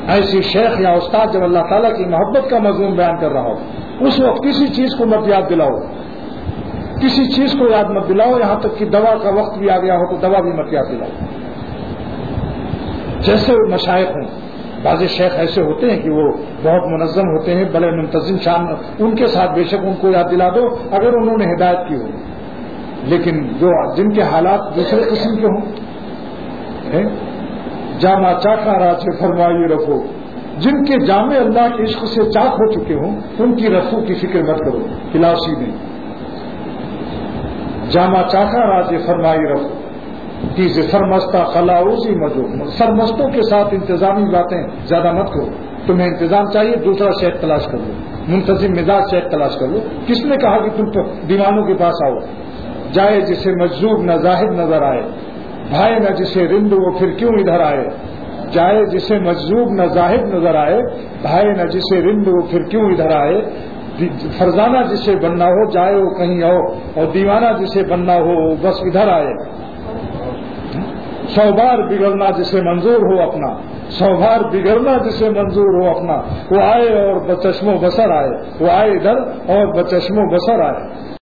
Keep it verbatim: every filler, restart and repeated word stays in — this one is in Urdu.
ایسی شیخ یا استاد جب اللہ تعالیٰ کی محبت کا مضمون بیان کر رہا ہو اس وقت کسی چیز کو مت یاد دلاؤ، کسی چیز کو یاد مت دلاؤ، یہاں تک کہ دوا کا وقت بھی آ گیا ہو تو دوا بھی مت یاد دلاؤ۔ جیسے مشائخ ہیں، بعض شیخ ایسے ہوتے ہیں کہ وہ بہت منظم ہوتے ہیں، بڑے منتظم شان، ان کے ساتھ بے شک ان کو یاد دلا دو اگر انہوں نے ہدایت کی ہو، لیکن جو جن کے حالات دوسرے قسم کے ہوں، جامع چاکا راج فرمائی رفو، جن کے جامع اللہ کے عشق سے چاک ہو چکے ہوں ان کی رفو کی فکر مت کرو، کلاسی میں جامع چاکا راج فرمائی رفو تیز سرمستہ خلاؤزی مجو، سرمستوں کے ساتھ انتظامی باتیں زیادہ مت کرو، تمہیں انتظام چاہیے دوسرا شیخ تلاش کر لو، منتظم مزاج شیخ تلاش کر لو۔ کس نے کہا کہ تم تو دیوانوں کے پاس آؤ؟ جائے جسے مجذوب نہ زاہد نظر آئے، بھائے نہ جسے رند وہ پھر کیوں ادھر آئے، جائے جسے مجذوب نہ زاہد نظر آئے، بھائے نہ جسے رند وہ پھر کیوں ادھر آئے، فرزانہ جسے بننا ہو جائے وہ کہیں اور اور دیوانہ جسے بننا ہو بس ادھر آئے، سو بار بگڑنا جسے منظور ہو اپنا، سو بار بگڑنا جسے منظور ہو اپنا، وہ آئے اور بچشم و بصر آئے، وہ آئے ادھر اور بچشم و بصر آئے۔